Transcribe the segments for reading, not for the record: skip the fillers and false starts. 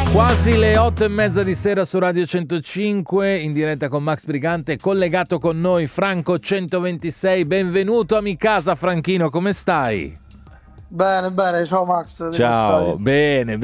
Quasi le 8:30 di sera su Radio 105, in diretta con Max Brigante, collegato con noi Franco 126. Benvenuto a mi casa, Franchino, come stai? Bene, ciao Max. Ciao, bene.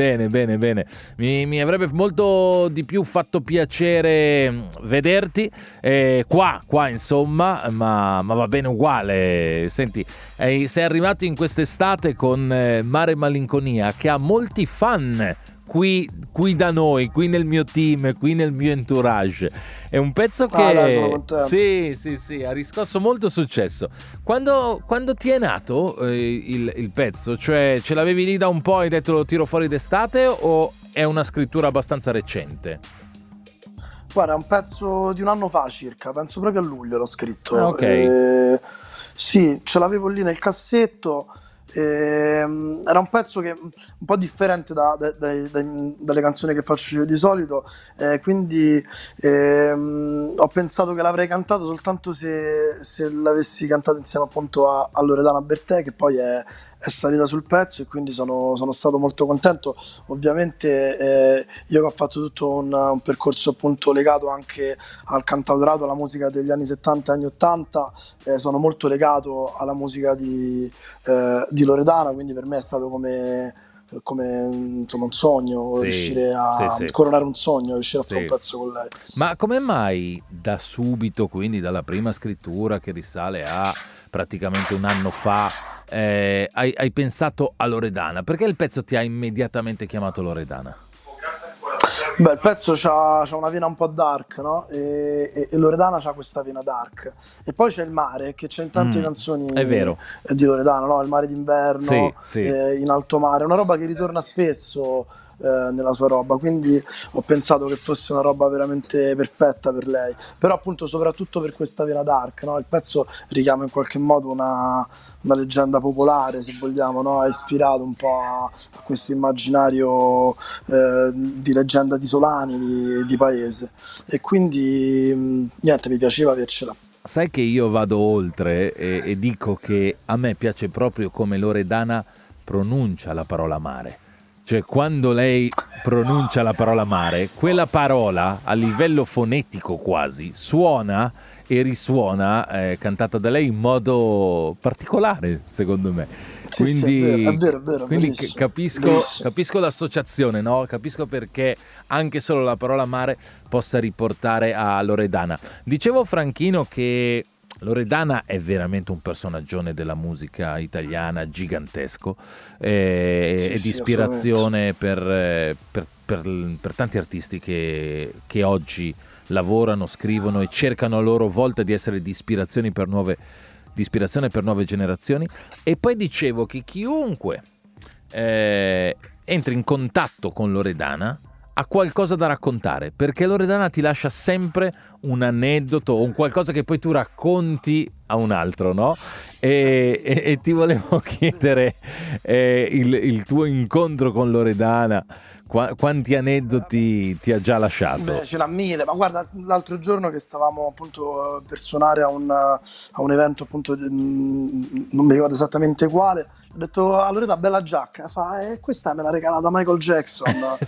Mi avrebbe molto di più fatto piacere vederti qua insomma, ma va bene uguale. Senti, sei arrivato in quest'estate con Mare Malinconia, che ha molti fan qui da noi, qui nel mio team, qui nel mio entourage. È un pezzo che dai, sono contento. Sì, ha riscosso molto successo. Quando ti è nato il pezzo? Cioè, ce l'avevi lì da un po' e hai detto lo tiro fuori d'estate, o è una scrittura abbastanza recente? Guarda, è un pezzo di un anno fa circa, penso proprio a luglio l'ho scritto. Ok. Sì, ce l'avevo lì nel cassetto. Era un pezzo che un po' differente dalle canzoni che faccio io di solito, quindi ho pensato che l'avrei cantato soltanto se l'avessi cantato insieme appunto a Loredana Bertè, che poi è salita sul pezzo, e quindi sono stato molto contento. Ovviamente io che ho fatto tutto un percorso appunto legato anche al cantautorato, alla musica degli anni 70 e anni 80, sono molto legato alla musica di Loredana, quindi per me è stato come insomma un sogno, riuscire a coronare un sogno, riuscire a fare un pezzo con lei. Ma come mai da subito, quindi dalla prima scrittura che risale a praticamente un anno fa, hai pensato a Loredana? Perché il pezzo ti ha immediatamente chiamato Loredana? Beh, il pezzo c'ha una vena un po' dark, no? E Loredana c'ha questa vena dark. E poi c'è il mare, che c'è in tante canzoni è vero. Di Loredana, no? Il mare d'inverno, sì. In alto mare, una roba che ritorna spesso nella sua roba, quindi ho pensato che fosse una roba veramente perfetta per lei, però appunto soprattutto per questa vena dark, no? Il pezzo richiama in qualche modo una leggenda popolare, se vogliamo, no? È ispirato un po' a questo immaginario di leggenda di Solani, di paese, e quindi niente, mi piaceva avercela. Sai che io vado oltre e dico che a me piace proprio come Loredana pronuncia la parola mare. Cioè, quando lei pronuncia la parola mare, quella parola a livello fonetico quasi suona e risuona, cantata da lei in modo particolare, secondo me. Quindi, è vero, quindi bellissimo. capisco l'associazione, no? Capisco perché anche solo la parola mare possa riportare a Loredana. Dicevo, Franchino, che Loredana è veramente un personaggione della musica italiana gigantesco, e di ispirazione per tanti artisti che oggi lavorano, scrivono e cercano a loro volta di essere di ispirazione per nuove generazioni. E poi dicevo che chiunque entri in contatto con Loredana ha qualcosa da raccontare, perché Loredana ti lascia sempre un aneddoto o un qualcosa che poi tu racconti a un altro, no? E ti volevo chiedere il tuo incontro con Loredana, quanti aneddoti ti ha già lasciato? Beh, ce l'ha mille, ma guarda, l'altro giorno che stavamo appunto per suonare a un evento appunto, non mi ricordo esattamente quale, ho detto a Lorena, bella giacca, questa me l'ha regalata Michael Jackson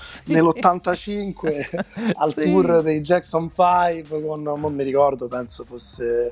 nell'85 al tour dei Jackson 5 con, non mi ricordo, penso fosse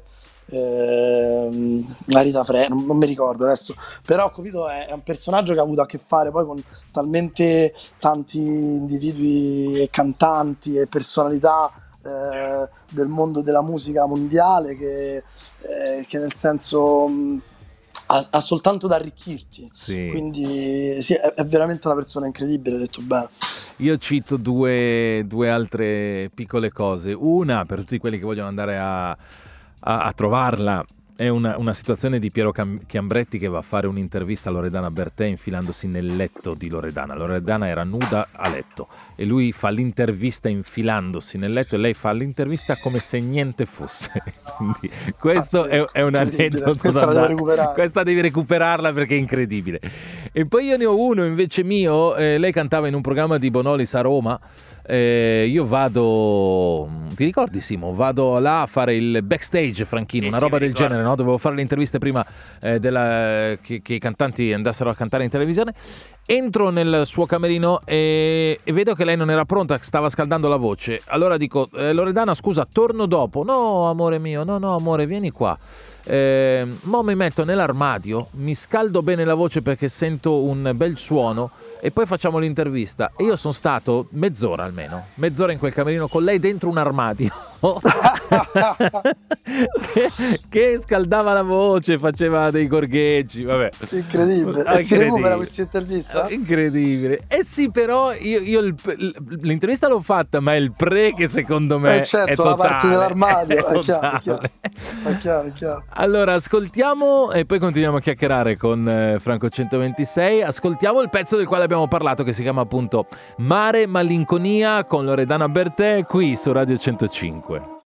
la Rita Freni, non mi ricordo adesso, però ho capito, è un personaggio che ha avuto a che fare poi con talmente tanti individui e cantanti e personalità del mondo della musica mondiale che nel senso ha soltanto da arricchirti. Sì. Quindi sì, è veramente una persona incredibile, detto bene. Io cito due altre piccole cose. Una, per tutti quelli che vogliono andare a trovarla, è una situazione di Piero Chiambretti, che va a fare un'intervista a Loredana Bertè infilandosi nel letto di Loredana. Loredana era nuda a letto e lui fa l'intervista infilandosi nel letto e lei fa l'intervista come se niente fosse. Quindi questo è un aneddoto. Questa la devo recuperare. Questa devi recuperarla perché è incredibile. E poi io ne ho uno invece mio, lei cantava in un programma di Bonolis a Roma. Io vado, ti ricordi Simo? Vado là a fare il backstage, Franchino, una roba del genere, no? Dovevo fare le interviste prima che i cantanti andassero a cantare in televisione. Entro nel suo camerino e vedo che lei non era pronta, stava scaldando la voce. Allora dico, Loredana, scusa, torno dopo. No, amore mio, no, amore, vieni qua. Mo mi metto nell'armadio, mi scaldo bene la voce perché sento un bel suono e poi facciamo l'intervista. E io sono stato mezz'ora in quel camerino con lei dentro un armadio che scaldava la voce, faceva dei gorgheggi, vabbè. Incredibile. E si recupera questa intervista? Incredibile. Sì, però io l'intervista l'ho fatta, ma è il pre che secondo me certo, è totale. La parte dell'armadio è chiaro. Allora ascoltiamo e poi continuiamo a chiacchierare con Franco 126. Ascoltiamo il pezzo del quale abbiamo parlato, che si chiama appunto Mare Malinconia, con Loredana Bertè, qui su Radio 105.